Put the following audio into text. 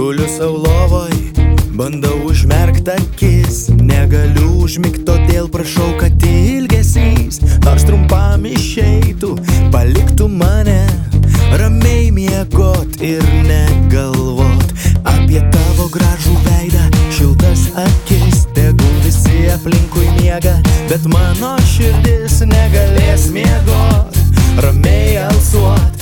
Guliu sau lovoj, bandau užmerkt akis, negaliu užmigt, todėl prašau, kad ilgesys nors trumpam išeitų, paliktų mane ramiai miegot ir negalvot apie tavo gražų veidą, šiltas akis. Tegul visi aplinkui miega, bet mano širdis negalės miegot, ramiai alsuot